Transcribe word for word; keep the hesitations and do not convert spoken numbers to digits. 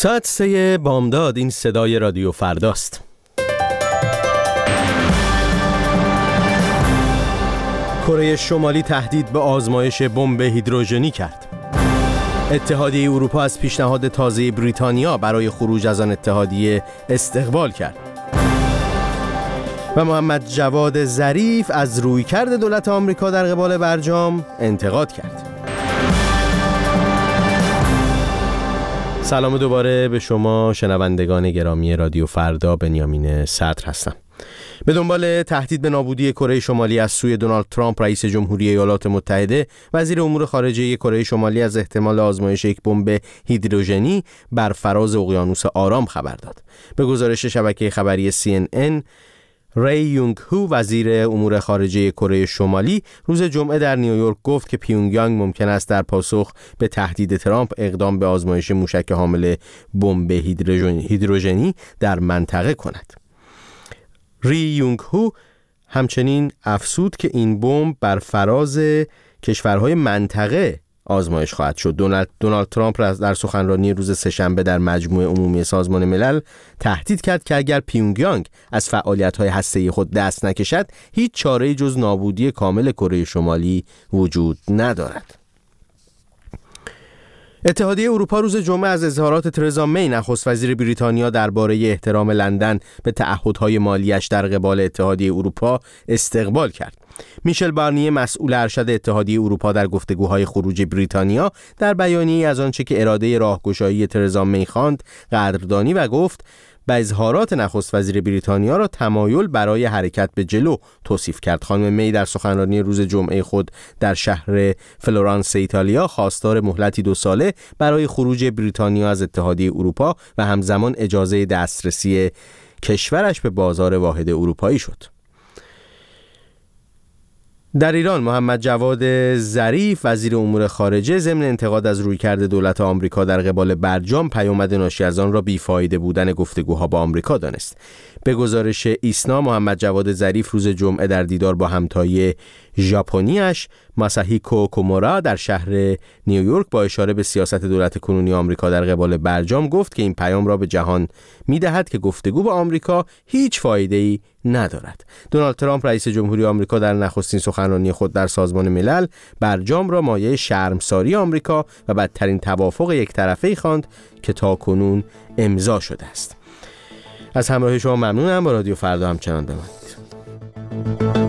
ساعت سه بامداد. این صدای رادیو فرداست. کره شمالی تهدید به آزمایش بمب هیدروژنی کرد. اتحادیه اروپا از پیشنهاد تازه بریتانیا برای خروج از آن اتحادیه استقبال کرد. و محمد جواد ظریف از رویکرد دولت آمریکا در قبال برجام انتقاد کرد. سلام دوباره به شما شنوندگان گرامی رادیو فردا. بنیامین صدر هستم. به دنبال تهدید به نابودی کره شمالی از سوی دونالد ترامپ رئیس جمهوری ایالات متحده، وزیر امور خارجه کره شمالی از احتمال آزمایش یک بمب هیدروژنی بر فراز اقیانوس آرام خبر داد. به گزارش شبکه خبری سی ان ان، ری یونگ هو وزیر امور خارجه کره شمالی روز جمعه در نیویورک گفت که پیونگ یانگ ممکن است در پاسخ به تهدید ترامپ اقدام به آزمایش موشک حامل بمب هیدروژنی در منطقه کند. ری یونگ هو همچنین افزود که این بمب بر فراز کشورهای منطقه آزمایش خواهد شد. دونالد دونالد ترامپ در سخنرانی روز سه‌شنبه در مجمع عمومی سازمان ملل تهدید کرد که اگر پیونگ یانگ از فعالیت‌های هسته‌ای خود دست نکشد، هیچ چاره‌ای جز نابودی کامل کره شمالی وجود ندارد. اتحادیه اروپا روز جمعه از اظهارات ترزا می نخست وزیر بریتانیا درباره احترام لندن به تعهدهای مالیش در قبال اتحادیه اروپا استقبال کرد. میشل بارنیه مسئول ارشد اتحادیه اروپا در گفتگوهای خروج بریتانیا در بیانیه‌ای از آنچه که اراده راهگشایی ترزا می خواند قدردانی و گفت به اظهارات نخست وزیر بریتانیا را تمایل برای حرکت به جلو توصیف کرد. خانم می در سخنرانی روز جمعه خود در شهر فلورانس ایتالیا خواستار مهلتی دو ساله برای خروج بریتانیا از اتحادیه اروپا و همزمان اجازه دسترسی کشورش به بازار واحد اروپایی شد. در ایران، محمد جواد ظریف وزیر امور خارجه ضمن انتقاد از رویکرد دولت آمریکا در قبال برجام پیامد ناشی از آن را بیفایده بودن گفتگوها با آمریکا دانست. به گزارش ایسنا، محمد جواد ظریف روز جمعه در دیدار با همتای ژاپنی‌اش ماساهیکو کومورا در شهر نیویورک با اشاره به سیاست دولت کنونی آمریکا در قبال برجام گفت که این پیام را به جهان می‌دهد که گفتگو با آمریکا هیچ فایده‌ای ندارد. دونالد ترامپ رئیس جمهوری آمریکا در نخستین سخنرانی خود در سازمان ملل برجام را مایه شرمساری آمریکا و بدترین توافق یک طرفه‌ای خواند که تاکنون امضا شده است. از همراهی شما ممنونم. با رادیو فردا همچنان بمانید.